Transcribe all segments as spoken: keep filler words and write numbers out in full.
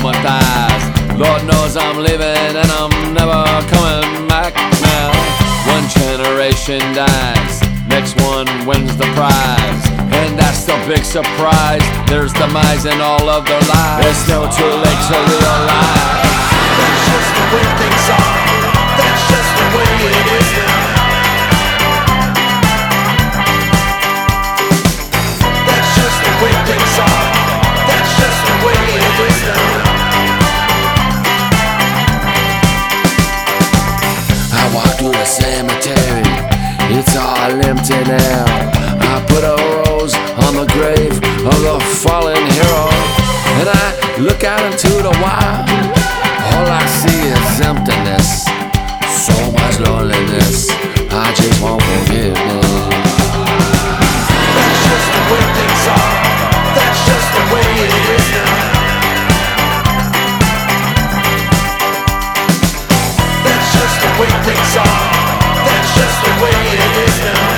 my thighs. Lord knows I'm leaving and I'm never coming back now. One generation dies, next one wins the prize. And that's the big surprise, there's demise in all of their lives. There's no too late to realize. That's just the way things are. That's just the way it is now. That's just the way things are. That's just the way it is now. I walk through the cemetery, it's all empty now. I put a rose on the grave of the fallen hero, and I look out into the wild. All I see is emptiness, so much loneliness. I just want forgiveness. That's just the way things are. That's just the way it is now. That's just the way things are. That's just the way it is now.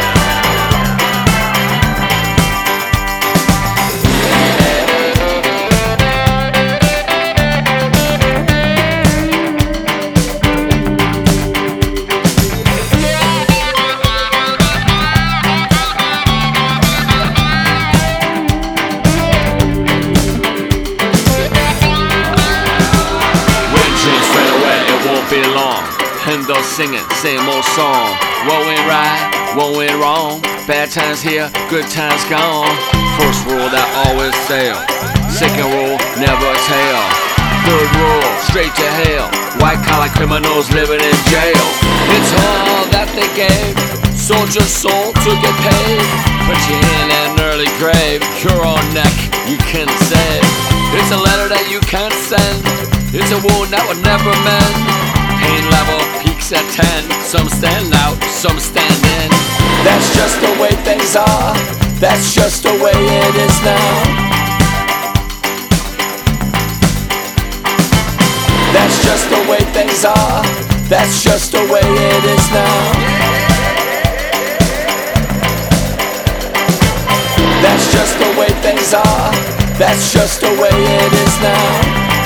Be long, and they'll singing, same old song. What went right, what went wrong? Bad times here, good times gone. First rule that always fail. Second rule, never tell. Third rule, straight to hell. White collar criminals living in jail. It's all that they gave, soldier's soul to get paid. Put you in an early grave, your own neck you can save. It's a letter that you can't send. It's a wound that would never mend. Pain level peaks at ten. Some stand out, some stand in. That's just the way things are. That's just the way it is now. That's just the way things are. That's just the way it is now. That's just the way things are. That's just the way it is now.